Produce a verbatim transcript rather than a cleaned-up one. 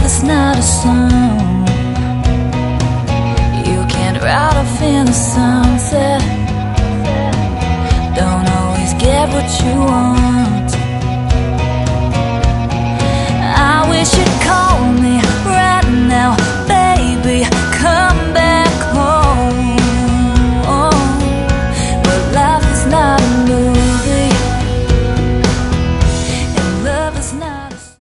it's not a song you can't ride off in the sunset. Don't always get what you want. I wish you'd